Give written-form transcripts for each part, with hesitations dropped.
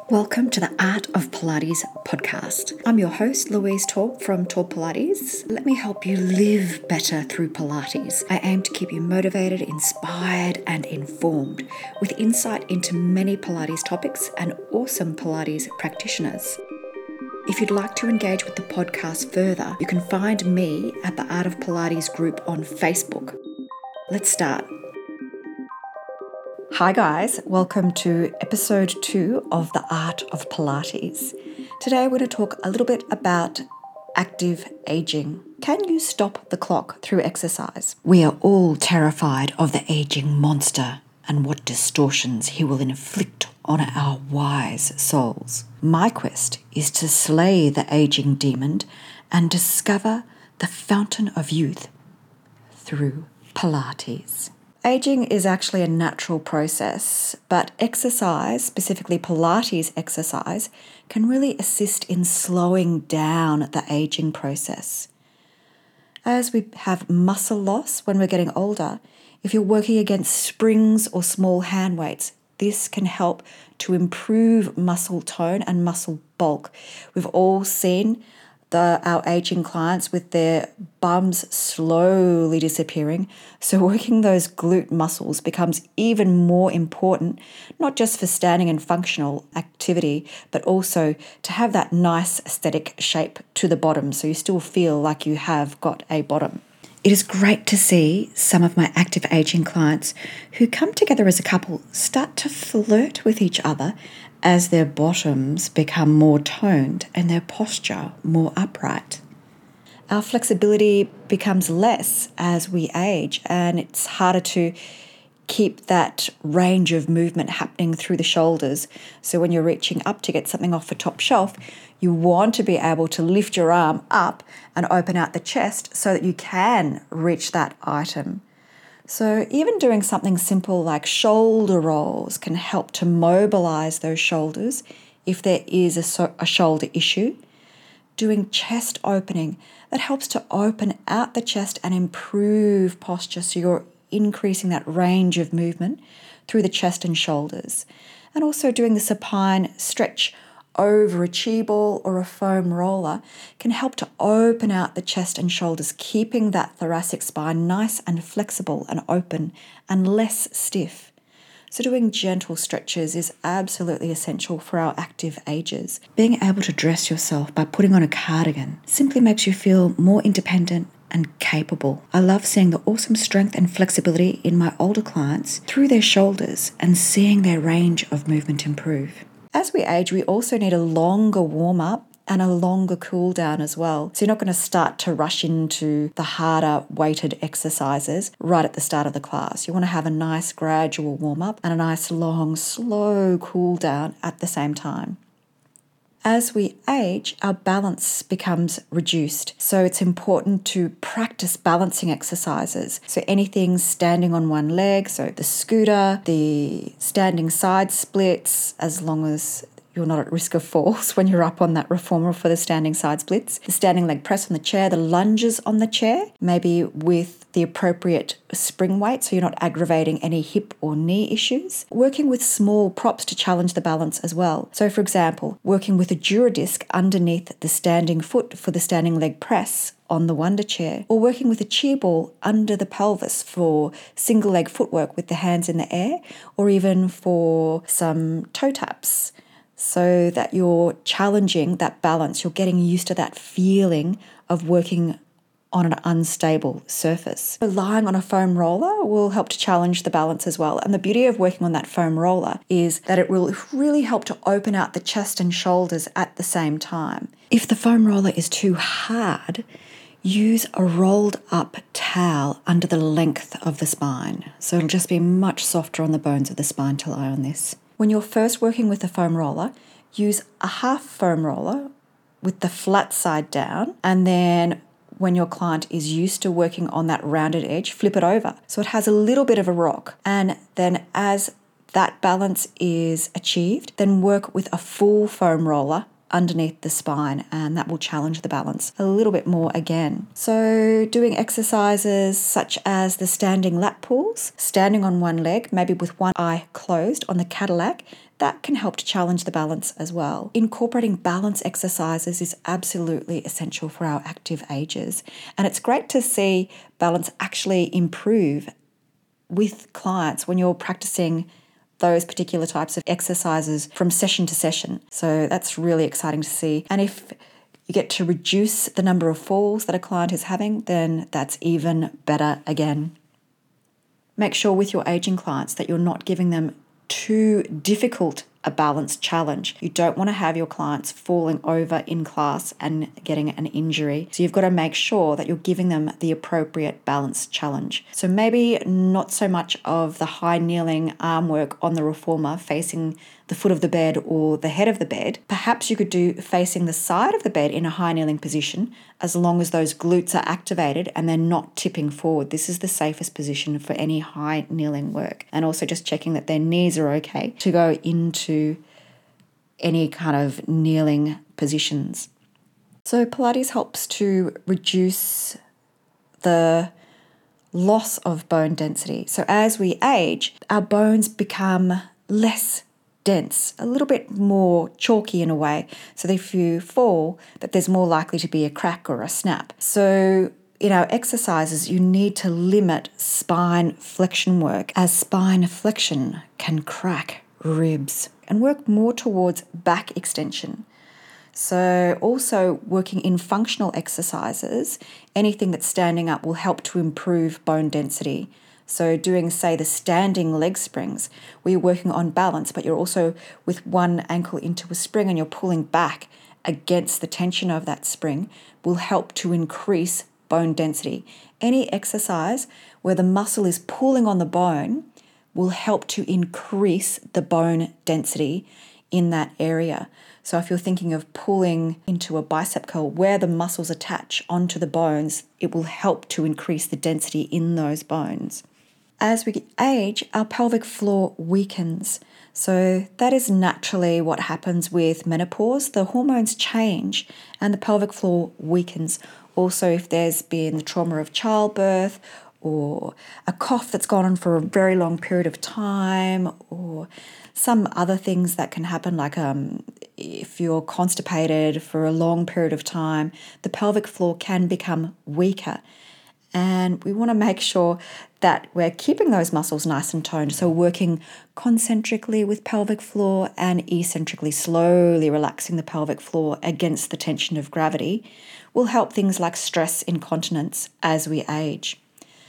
Welcome to the Art of Pilates podcast. I'm your host, Louise Torp from Torp Pilates. Let me help you live better through Pilates. I aim to keep you motivated, inspired, and informed with insight into many Pilates topics and awesome Pilates practitioners. If you'd like to engage with the podcast further, you can find me at the Art of Pilates group on Facebook. Let's start. Hi guys, welcome to episode 2 of the Art of Pilates. Today we're going to talk a little bit about active aging. Can you stop the clock through exercise? We are all terrified of the aging monster and what distortions he will inflict on our wise souls. My quest is to slay the aging demon and discover the fountain of youth through Pilates. Aging is actually a natural process, but exercise, specifically Pilates exercise, can really assist in slowing down the aging process. As we have muscle loss when we're getting older, if you're working against springs or small hand weights, this can help to improve muscle tone and muscle bulk. We've all seen our aging clients with their bums slowly disappearing. So working those glute muscles becomes even more important, not just for standing and functional activity, but also to have that nice aesthetic shape to the bottom so you still feel like you have got a bottom. It is great to see some of my active aging clients who come together as a couple start to flirt with each other as their bottoms become more toned and their posture more upright. Our flexibility becomes less as we age, and it's harder to keep that range of movement happening through the shoulders. So when you're reaching up to get something off a top shelf, you want to be able to lift your arm up and open out the chest so that you can reach that item. So even doing something simple like shoulder rolls can help to mobilize those shoulders if there is a shoulder issue. Doing chest opening, that helps to open out the chest and improve posture so you're increasing that range of movement through the chest and shoulders. And also doing the supine stretch over a chi ball or a foam roller can help to open out the chest and shoulders, keeping that thoracic spine nice and flexible and open and less stiff. So doing gentle stretches is absolutely essential for our active ages. Being able to dress yourself by putting on a cardigan simply makes you feel more independent and capable. I love seeing the awesome strength and flexibility in my older clients through their shoulders and seeing their range of movement improve. As we age, we also need a longer warm-up and a longer cool down as well. So you're not going to start to rush into the harder weighted exercises right at the start of the class. You want to have a nice gradual warm-up and a nice long, slow cool down at the same time. As we age, our balance becomes reduced. So it's important to practice balancing exercises. So anything standing on one leg, so the scooter, the standing side splits, as long as you're not at risk of falls when you're up on that reformer for the standing side splits, the standing leg press on the chair, the lunges on the chair, maybe with the appropriate spring weight so you're not aggravating any hip or knee issues. Working with small props to challenge the balance as well. So for example, working with a Duradisc underneath the standing foot for the standing leg press on the Wonder Chair, or working with a chi ball under the pelvis for single leg footwork with the hands in the air, or even for some toe taps, so that you're challenging that balance. You're getting used to that feeling of working on an unstable surface. Lying on a foam roller will help to challenge the balance as well. And the beauty of working on that foam roller is that it will really help to open out the chest and shoulders at the same time. If the foam roller is too hard, use a rolled up towel under the length of the spine. So it'll just be much softer on the bones of the spine to lie on this. When you're first working with the foam roller, use a half foam roller with the flat side down, and then when your client is used to working on that rounded edge, flip it over so it has a little bit of a rock. And then as that balance is achieved, then work with a full foam roller underneath the spine, and that will challenge the balance a little bit more again. So doing exercises such as the standing lat pulls, standing on one leg, maybe with one eye closed on the Cadillac, that can help to challenge the balance as well. Incorporating balance exercises is absolutely essential for our active ages, and it's great to see balance actually improve with clients when you're practicing those particular types of exercises from session to session. So that's really exciting to see. And if you get to reduce the number of falls that a client is having, then that's even better again. Make sure with your aging clients that you're not giving them too difficult a balance challenge. You don't want to have your clients falling over in class and getting an injury. So you've got to make sure that you're giving them the appropriate balance challenge. So maybe not so much of the high kneeling arm work on the reformer facing the foot of the bed or the head of the bed. Perhaps you could do facing the side of the bed in a high kneeling position, as long as those glutes are activated and they're not tipping forward. This is the safest position for any high kneeling work. And also just checking that their knees are okay to go into any kind of kneeling positions. So Pilates helps to reduce the loss of bone density. So as we age, our bones become less dense, a little bit more chalky in a way, so that if you fall, that there's more likely to be a crack or a snap. So in our exercises, you need to limit spine flexion work, as spine flexion can crack ribs, and work more towards back extension. So also working in functional exercises, anything that's standing up will help to improve bone density. So doing, say, the standing leg springs, where you're working on balance, but you're also with one ankle into a spring and you're pulling back against the tension of that spring, will help to increase bone density. Any exercise where the muscle is pulling on the bone will help to increase the bone density in that area. So if you're thinking of pulling into a bicep curl where the muscles attach onto the bones, it will help to increase the density in those bones. As we age, our pelvic floor weakens. So that is naturally what happens with menopause. The hormones change and the pelvic floor weakens. Also, if there's been the trauma of childbirth or a cough that's gone on for a very long period of time, or some other things that can happen, like if you're constipated for a long period of time, the pelvic floor can become weaker. And we want to make sure that we're keeping those muscles nice and toned. So working concentrically with pelvic floor and eccentrically, slowly relaxing the pelvic floor against the tension of gravity will help things like stress incontinence as we age.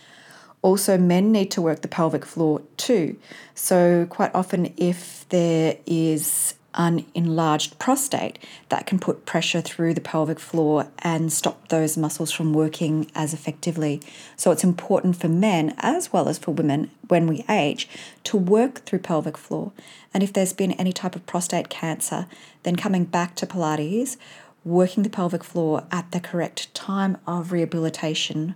Also, men need to work the pelvic floor too. So quite often if there is an enlarged prostate, that can put pressure through the pelvic floor and stop those muscles from working as effectively. So it's important for men as well as for women when we age to work through pelvic floor. And if there's been any type of prostate cancer, then coming back to Pilates, working the pelvic floor at the correct time of rehabilitation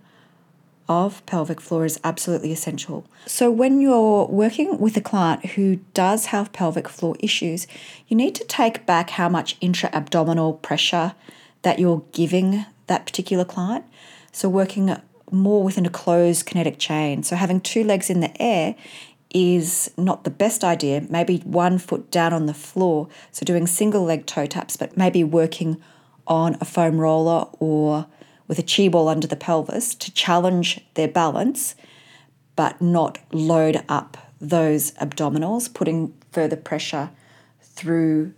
of pelvic floor is absolutely essential. So when you're working with a client who does have pelvic floor issues, you need to take back how much intra-abdominal pressure that you're giving that particular client. So working more within a closed kinetic chain. So having two legs in the air is not the best idea. Maybe one foot down on the floor. So doing single leg toe taps, but maybe working on a foam roller or with a chi ball under the pelvis to challenge their balance, but not load up those abdominals, putting further pressure through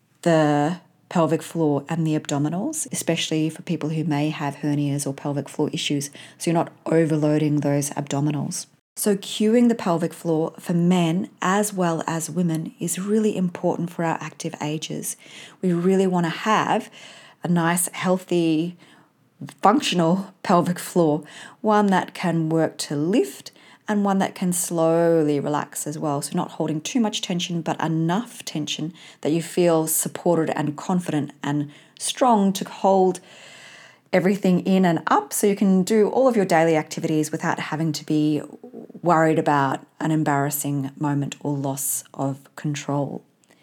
the pelvic floor and the abdominals, especially for people who may have hernias or pelvic floor issues. So you're not overloading those abdominals. So cueing the pelvic floor for men as well as women is really important for our active ages. We really want to have a nice, healthy, functional pelvic floor, one that can work to lift and one that can slowly relax as well. So not holding too much tension, but enough tension that you feel supported and confident and strong to hold everything in and up so you can do all of your daily activities without having to be worried about an embarrassing moment or loss of control.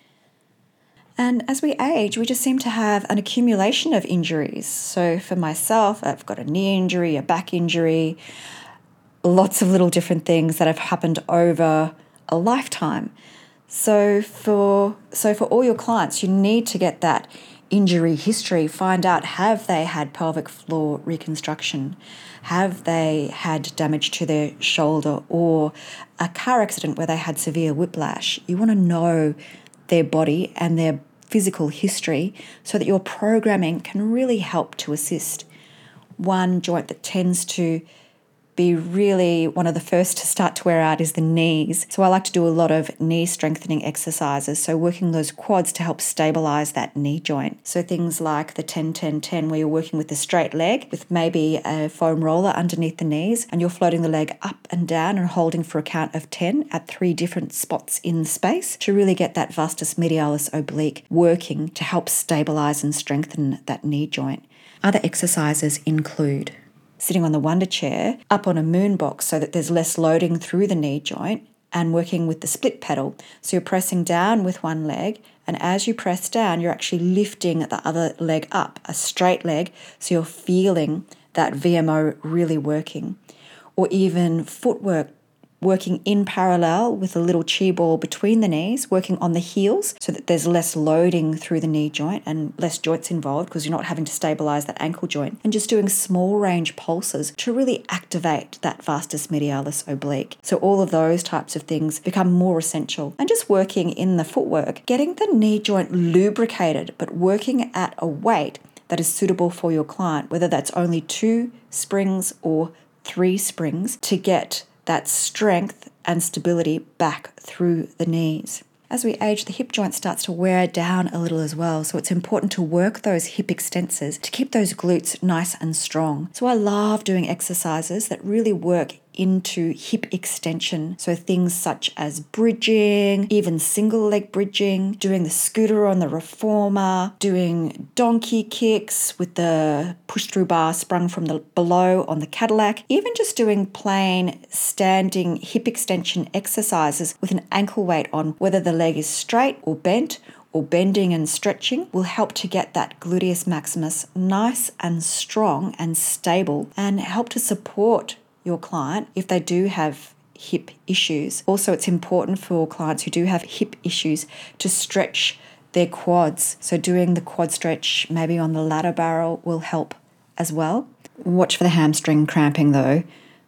And as we age, we just seem to have an accumulation of injuries. So for myself, I've got a knee injury, a back injury, lots of little different things that have happened over a lifetime So for all your clients, you need to get that injury history, find out, have they had pelvic floor reconstruction? Have they had damage to their shoulder or a car accident where they had severe whiplash? You want to know their body and their physical history so that your programming can really help to assist. One joint that tends to be really one of the first to start to wear out is the knees. So I like to do a lot of knee strengthening exercises. So working those quads to help stabilize that knee joint. So things like the 10-10-10 where you're working with the straight leg with maybe a foam roller underneath the knees and you're floating the leg up and down and holding for a count of 10 at 3 different spots in space to really get that vastus medialis oblique working to help stabilize and strengthen that knee joint. Other exercises include sitting on the Wonder Chair up on a moon box so that there's less loading through the knee joint, and working with the split pedal. So you're pressing down with one leg, and as you press down, you're actually lifting the other leg up, a straight leg, so you're feeling that VMO really working. Or even footwork, working in parallel with a little chi ball between the knees, working on the heels so that there's less loading through the knee joint and less joints involved because you're not having to stabilize that ankle joint, and just doing small range pulses to really activate that vastus medialis oblique. So all of those types of things become more essential. And just working in the footwork, getting the knee joint lubricated, but working at a weight that is suitable for your client, whether that's only 2 springs or 3 springs, to get that strength and stability back through the knees. As we age, the hip joint starts to wear down a little as well, so it's important to work those hip extensors to keep those glutes nice and strong. So I love doing exercises that really work into hip extension. So things such as bridging, even single leg bridging, doing the scooter on the reformer, doing donkey kicks with the push-through bar sprung from the below on the Cadillac, even just doing plain standing hip extension exercises with an ankle weight on, whether the leg is straight or bent or bending and stretching, will help to get that gluteus maximus nice and strong and stable and help to support your client if they do have hip issues. Also, it's important for clients who do have hip issues to stretch their quads. So doing the quad stretch maybe on the ladder barrel will help as well. Watch for the hamstring cramping though.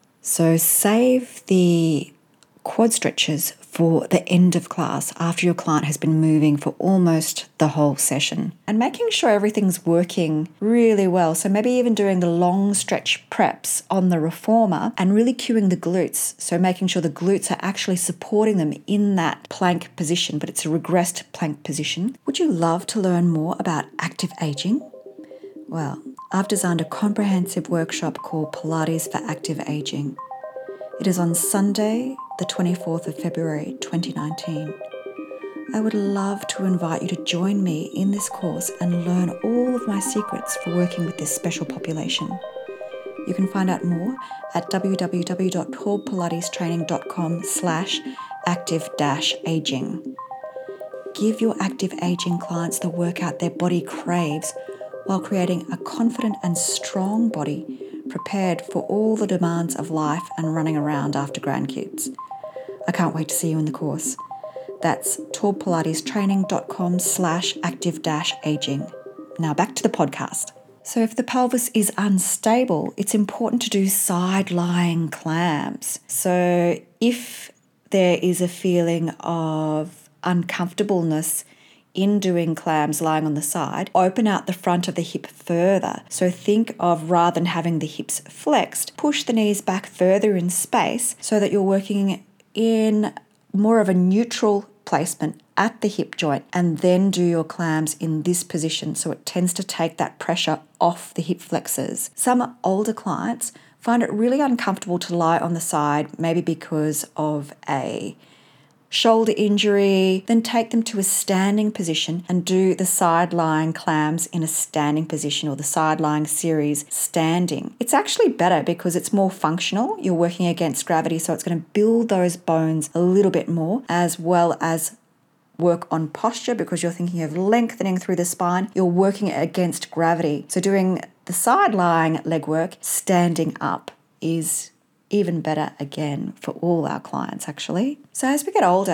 So save the quad stretches for the end of class after your client has been moving for almost the whole session, and making sure everything's working really well. So maybe even doing the long stretch preps on the reformer and really cueing the glutes. So making sure the glutes are actually supporting them in that plank position, but it's a regressed plank position. Would you love to learn more about active aging? Well, I've designed a comprehensive workshop called Pilates for Active Aging. It is on Sunday, the 24th of February 2019. I would love to invite you to join me in this course and learn all of my secrets for working with this special population. You can find out more at www.torbpilatestraining.com/active-aging. Give your active aging clients the workout their body craves while creating a confident and strong body prepared for all the demands of life and running around after grandkids. I can't wait to see you in the course. That's torbpilatestraining.com/active-aging. Now back to the podcast. So if the pelvis is unstable, it's important to do side-lying clams. So if there is a feeling of uncomfortableness in doing clams lying on the side, open out the front of the hip further. So think of, rather than having the hips flexed, push the knees back further in space so that you're working in more of a neutral placement at the hip joint, and then do your clams in this position so it tends to take that pressure off the hip flexors. Some older clients find it really uncomfortable to lie on the side, maybe because of a shoulder injury. Then take them to a standing position and do the side-lying clams in a standing position, or the side-lying series standing. It's actually better because it's more functional. You're working against gravity, so it's going to build those bones a little bit more, as well as work on posture because you're thinking of lengthening through the spine. You're working against gravity. So doing the side-lying leg work standing up is even better again for all our clients actually. So as we get older,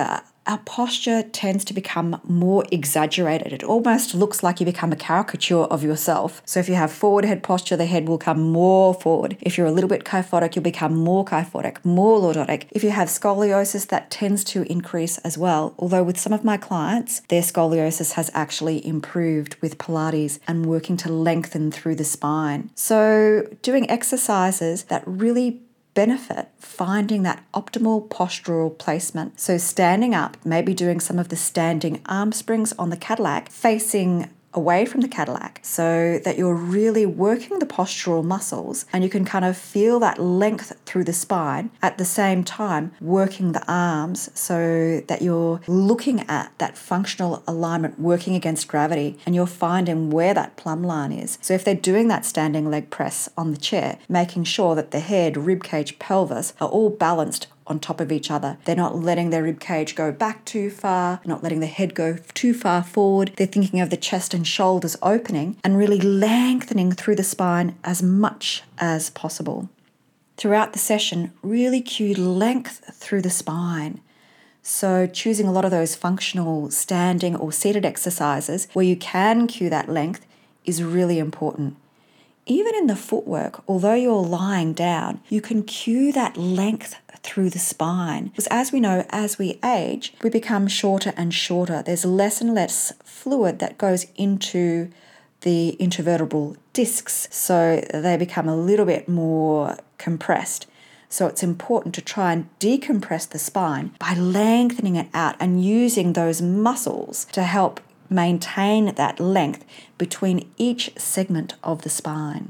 our posture tends to become more exaggerated. It almost looks like you become a caricature of yourself. So if you have forward head posture, the head will come more forward. If you're a little bit kyphotic, you'll become more kyphotic, more lordotic. If you have scoliosis, that tends to increase as well. Although with some of my clients, their scoliosis has actually improved with Pilates and working to lengthen through the spine. So doing exercises that really benefit finding that optimal postural placement. So standing up, maybe doing some of the standing arm springs on the Cadillac, facing away from the Cadillac so that you're really working the postural muscles and you can kind of feel that length through the spine at the same time working the arms so that you're looking at that functional alignment working against gravity and you're finding where that plumb line is. So if they're doing that standing leg press on the chair, making sure that the head, rib cage, pelvis are all balanced on top of each other. They're not letting their rib cage go back too far, not letting the head go too far forward. They're thinking of the chest and shoulders opening and really lengthening through the spine as much as possible. Throughout the session, really cue length through the spine. So choosing a lot of those functional standing or seated exercises where you can cue that length is really important. Even in the footwork, although you're lying down, you can cue that length through the spine. Because as we know, as we age, we become shorter and shorter. There's less and less fluid that goes into the intervertebral discs, so they become a little bit more compressed. So it's important to try and decompress the spine by lengthening it out and using those muscles to help maintain that length between each segment of the spine.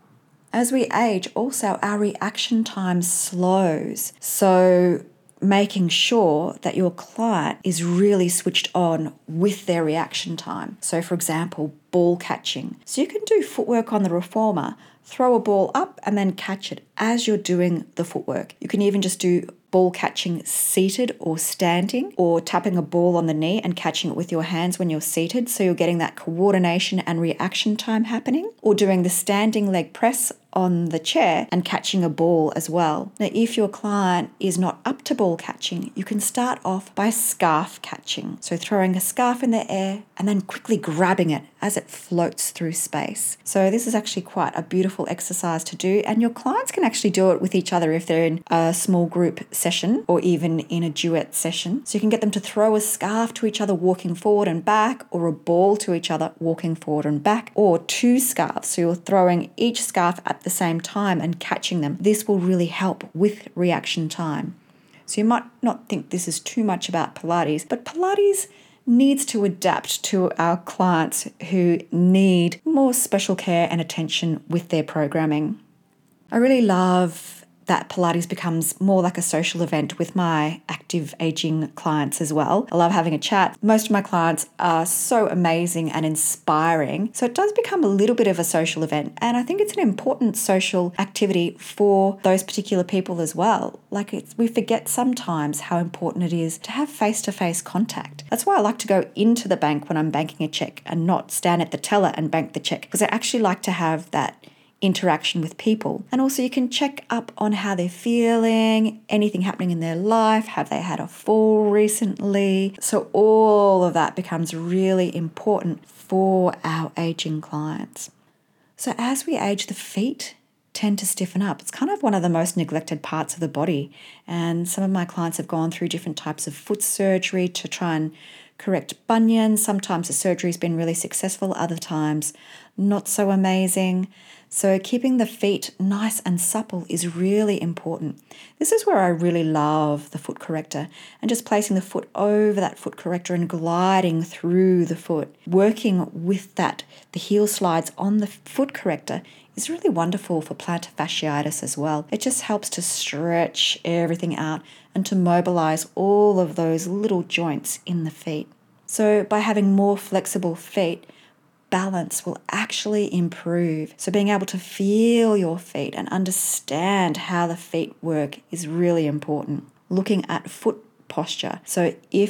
As we age, also our reaction time slows. So making sure that your client is really switched on with their reaction time. So for example, ball catching. So you can do footwork on the reformer, throw a ball up and then catch it as you're doing the footwork. You can even just do ball catching seated or standing, or tapping a ball on the knee and catching it with your hands when you're seated, so you're getting that coordination and reaction time happening, or doing the standing leg press on the chair and catching a ball as well. Now, if your client is not up to ball catching, you can start off by scarf catching. So throwing a scarf in the air and then quickly grabbing it as it floats through space. So this is actually quite a beautiful exercise to do, and your clients can actually do it with each other if they're in a small group session or even in a duet session. So you can get them to throw a scarf to each other walking forward and back, or a ball to each other walking forward and back, or two scarves. So you're throwing each scarf at the same time and catching them. This will really help with reaction time. So you might not think this is too much about Pilates, but Pilates needs to adapt to our clients who need more special care and attention with their programming. I really love that Pilates becomes more like a social event with my active aging clients as well. I love having a chat. Most of my clients are so amazing and inspiring. So it does become a little bit of a social event. And I think it's an important social activity for those particular people as well. We forget sometimes how important it is to have face-to-face contact. That's why I like to go into the bank when I'm banking a check and not stand at the teller and bank the check, because I actually like to have that interaction with people. And also you can check up on how they're feeling, anything happening in their life, have they had a fall recently? So all of that becomes really important for our aging clients. So as we age, the feet tend to stiffen up. It's kind of one of the most neglected parts of the body. And some of my clients have gone through different types of foot surgery to try and correct bunions. Sometimes the surgery's been really successful, other times not so amazing. So keeping the feet nice and supple is really important. This is where I really love the foot corrector, and just placing the foot over that foot corrector and gliding through the foot. Working with that, the heel slides on the foot corrector is really wonderful for plantar fasciitis as well. It just helps to stretch everything out and to mobilize all of those little joints in the feet. So by having more flexible feet, balance will actually improve. So being able to feel your feet and understand how the feet work is really important. Looking at foot posture. So if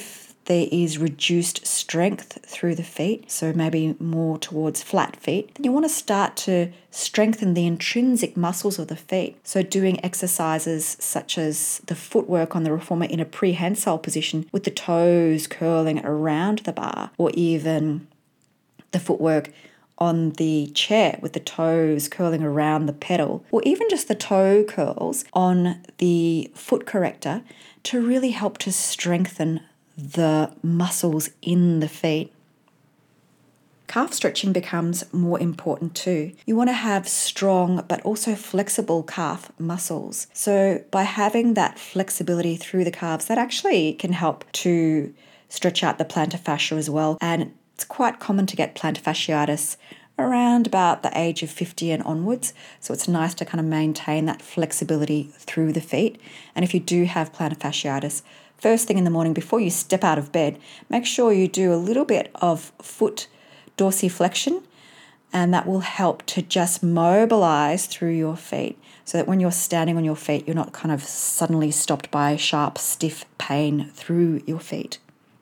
there is reduced strength through the feet, so maybe more towards flat feet, then you want to start to strengthen the intrinsic muscles of the feet. So doing exercises such as the footwork on the reformer in a prehensile position with the toes curling around the bar, or even the footwork on the chair with the toes curling around the pedal, or even just the toe curls on the foot corrector to really help to strengthen the muscles in the feet. Calf stretching becomes more important too. You want to have strong but also flexible calf muscles. So by having that flexibility through the calves, that actually can help to stretch out the plantar fascia as well. And it's quite common to get plantar fasciitis around about the age of 50 and onwards. So it's nice to kind of maintain that flexibility through the feet. And if you do have plantar fasciitis, first thing in the morning before you step out of bed, make sure you do a little bit of foot dorsiflexion, and that will help to just mobilize through your feet so that when you're standing on your feet, you're not kind of suddenly stopped by sharp, stiff pain through your feet.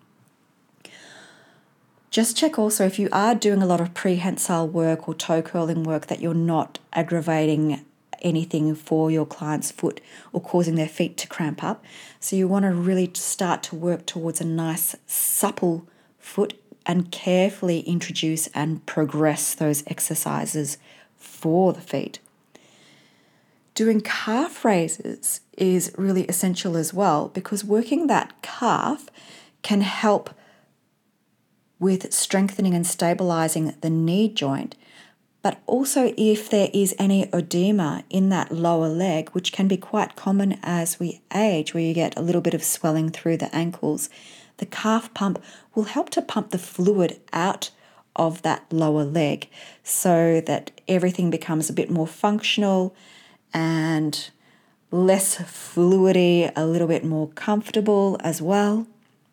Just check also if you are doing a lot of prehensile work or toe curling work that you're not aggravating anything for your client's foot or causing their feet to cramp up. So you want to really start to work towards a nice supple foot and carefully introduce and progress those exercises for the feet. Doing calf raises is really essential as well, because working that calf can help with strengthening and stabilizing the knee joint, but also if there is any edema in that lower leg, which can be quite common as we age, where you get a little bit of swelling through the ankles, the calf pump will help to pump the fluid out of that lower leg so that everything becomes a bit more functional and less fluidy, a little bit more comfortable as well.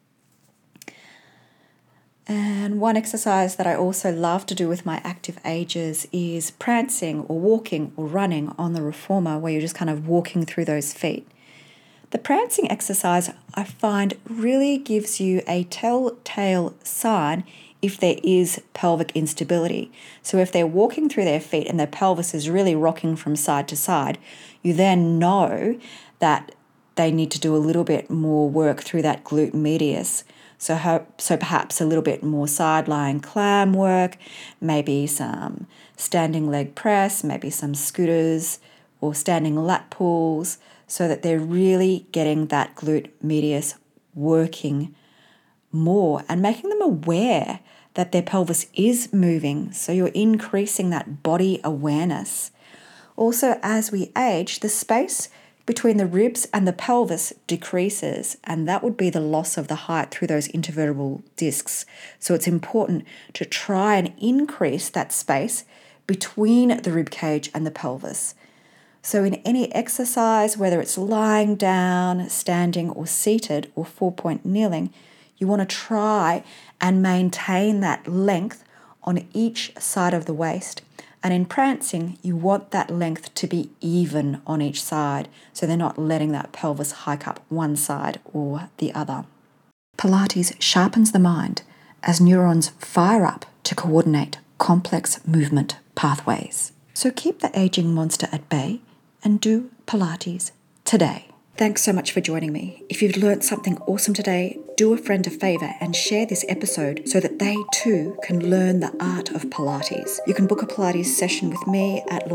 And one exercise that I also love to do with my active agers is prancing or walking or running on the reformer, where you're just kind of walking through those feet. The prancing exercise, I find, really gives you a telltale sign if there is pelvic instability. So if they're walking through their feet and their pelvis is really rocking from side to side, you then know that they need to do a little bit more work through that glute medius. So perhaps a little bit more side-lying clam work, maybe some standing leg press, maybe some scooters or standing lat pulls, so that they're really getting that glute medius working more and making them aware that their pelvis is moving. So you're increasing that body awareness. Also, as we age, the space between the ribs and the pelvis decreases, and that would be the loss of the height through those intervertebral discs. So it's important to try and increase that space between the rib cage and the pelvis. So in any exercise, whether it's lying down, standing or seated or 4-point kneeling, you want to try and maintain that length on each side of the waist. And in prancing, you want that length to be even on each side, so they're not letting that pelvis hike up one side or the other. Pilates sharpens the mind as neurons fire up to coordinate complex movement pathways. So keep the aging monster at bay and do Pilates today. Thanks so much for joining me. If you've learnt something awesome today, do a friend a favour and share this episode so that they too can learn the art of Pilates. You can book a Pilates session with me at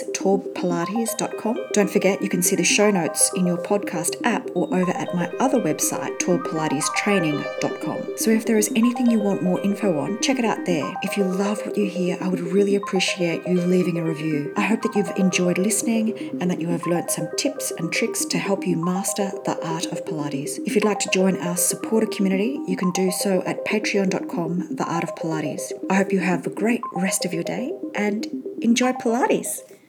louisetaubpilates.com. Don't forget, you can see the show notes in your podcast app or over at my other website, taubpilatestraining.com. So if there is anything you want more info on, check it out there. If you love what you hear, I would really appreciate you leaving a review. I hope that you've enjoyed listening and that you have learnt some tips and tricks to help you master the art of Pilates. If you'd like to join our supporter community, you can do so at patreon.com, The Art of Pilates. I hope you have a great rest of your day and enjoy Pilates.